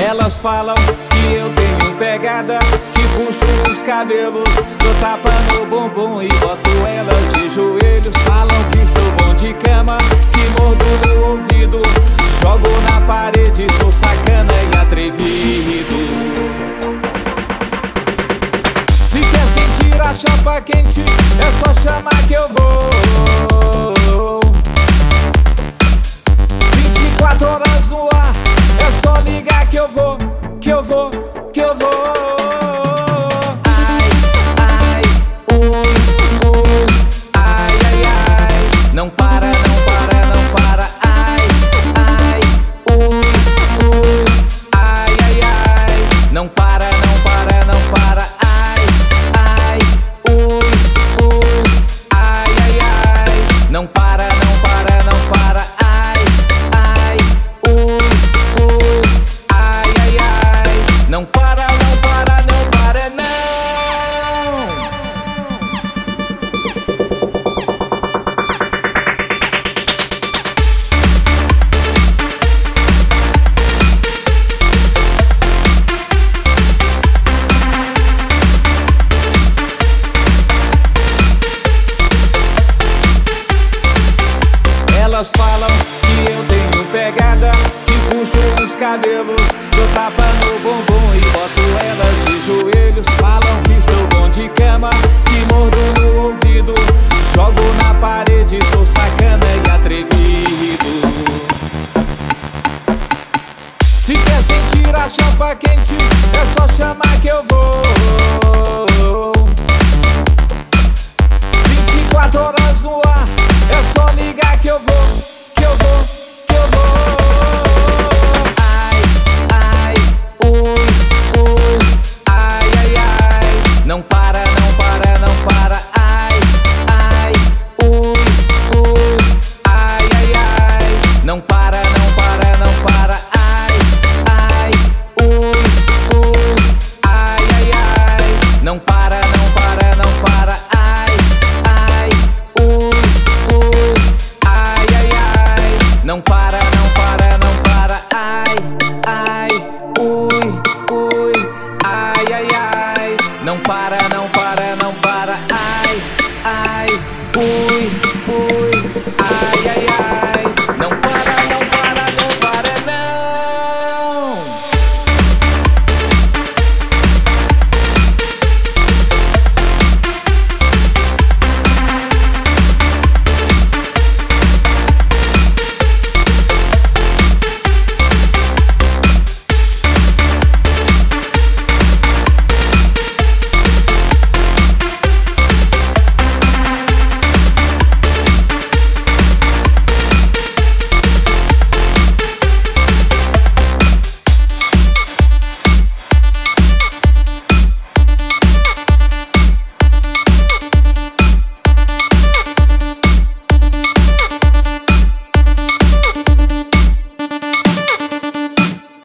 Elas falam que eu tenho pegada, que puxo os cabelos, dou tapa no bumbum e boto elas de joelhos. Falam que sou bom de cama, que mordo no ouvido, jogo na parede, sou sacana e atrevido. Se quer sentir a chapa quente, é só chamar que eu vou. 24 horas no ar, é só ligar que eu vou, que eu vou, que eu vou. Ai, ai, ai, ai, ai. Não para, não para, não para. Ai, ai, ai, ai, ai. Não para, não para, não para. Ai, ai, ai, ai, ai. Não para, não para, não para. Ai, ai, ai, ai, ai. Não para, não para, não para, não. Elas falam que eu tenho pegada, que puxo os cabelos, dou tapa no bumbum e boto elas de joelhos. Falam que sou bom de cama, que mordo no ouvido, jogo na parede, sou sacana e atrevido. Se quer sentir a chapa quente,